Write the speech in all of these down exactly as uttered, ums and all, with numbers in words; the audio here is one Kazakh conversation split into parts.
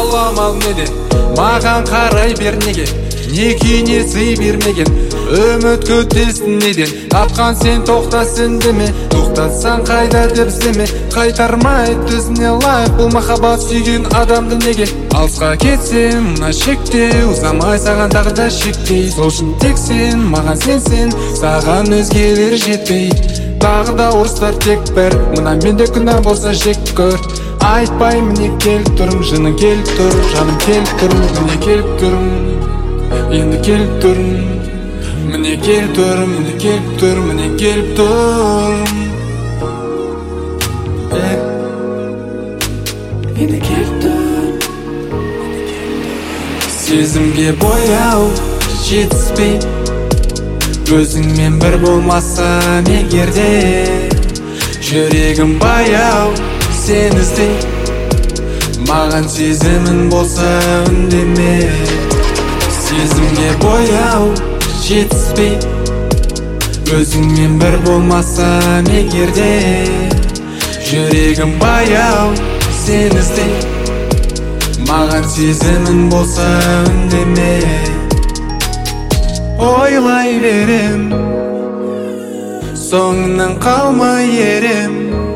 жоламал неде, маған қарай бер неге, не күйіне сый бермеген, үміт күтесін неден. Тапқан сен тоқтасын деме, тоқтатсаң қайда деп іздеме. Қайтармайды өзіне лайық бұл махаббат сүйген адамды неге. Алысқа кетсем мына шекте, ұзамай саған тағы да шектей. Сол үшін тек сен маған сенсең, саған өзгелер жетпей. Тағы да ұрыстар тек бір, мына менде күнә болса жек көр. Айтпай міне келіп тұрым, жыны келіп тұр, жаным келіп тұрым, міне келіп тұрым, енді келіп тұрым, міне келіп тұрым, енді келіп тұрым, міне келіп тұрым, енді келіп тұрым. Сезімге бояу жетіспей, өзіңмен бір болмасам егерде, жүрегім баяу сен іздей, маған сезімін болса үндеме. Сезімге бояу жетіспей, өзіңмен бір болмасам егерде, жүрегім баяу сен іздей, маған сезімін болса үндеме. Ойлай берем, соңынан қалмай ерем,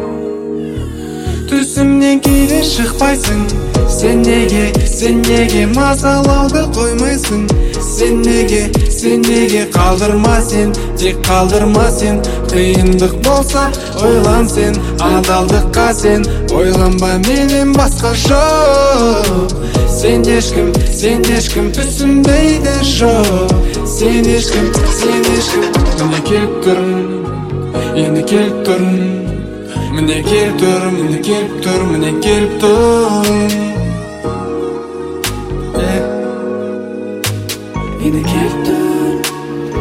түсімнен кейде шықпайсың. Сен неге, сен неге мазалауды қоймайсың? Сен неге, сен неге қалдырма сен, тек қалдырма сен. Қиындық болса ойлан сен, адалдыққа сен, ойланба менен басқа жоқ. Сен ешкім, сен ешкім түсінбейді жоқ. Сен ешкім, сен ешкім. Міне келіп тұрым, енді келіп тұрым, міне келіп тұрым, енді келіп тұрым, міне келіп тұрым, енді келіп тұрым.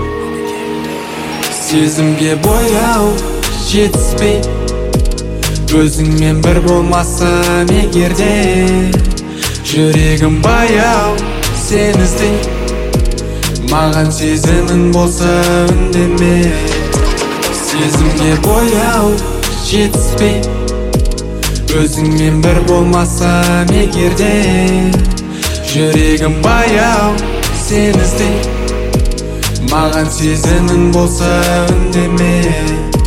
Сезімге бояу жетіспей, өзіңмен бір болмасам егерде, жүрегім баяу сен іздей, маған сезімін болса үндеме. Сезімге бояу жетіспей, өзіңмен бір болмасам егерде, жүрегім баяу сен іздей, маған сезімін болса үндеме.